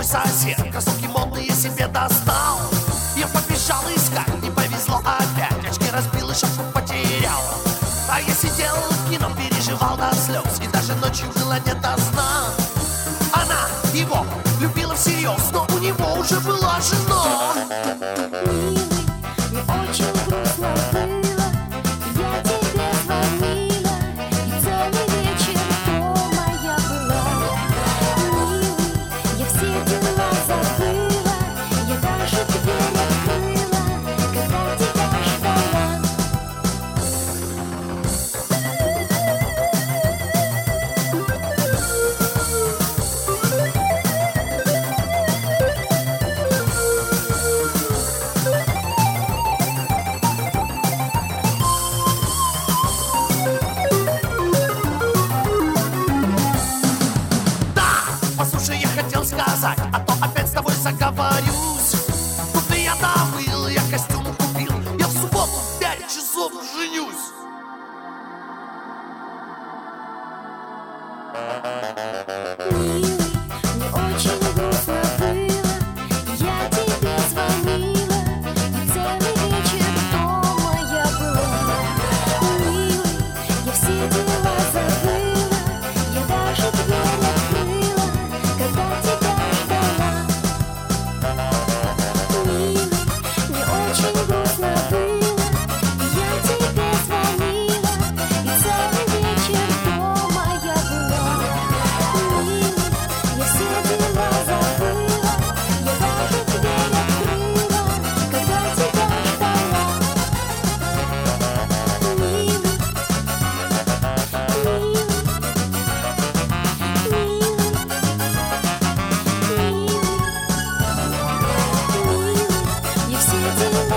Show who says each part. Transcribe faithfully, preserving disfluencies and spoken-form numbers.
Speaker 1: сосед кроссовки модные себе достал. Я побежал искать, не повезло опять. Очки разбил и шапку потерял. А я сидел в кино, переживал до слез. И даже ночью было не до сна. Она его любила всерьез, но у него уже была жена.
Speaker 2: Милый, мне очень грустно было. Я тебе звонила, и целый вечер дома я была. Милый, я все дела забыла, я даже дверь открыла, когда тебя ждала.
Speaker 1: Послушай, я хотел сказать, а то опять с тобой заговорюсь. Тут я добыл, я костюм купил. Я в субботу в пять часов женюсь.
Speaker 2: Милый, мне очень грустно было. Я тебе звонила, и целый вечер дома я была. Милый, я все дела забыла, я даже дверь открыла, когда тебя ждала. Милый, мне очень грустно было. Я тебе звонила, и целый вечер дома я была. Милый, я все дела забыла, я даже дверь открыла, когда тебя ждала. Милый, милый, милый, милый, я все дела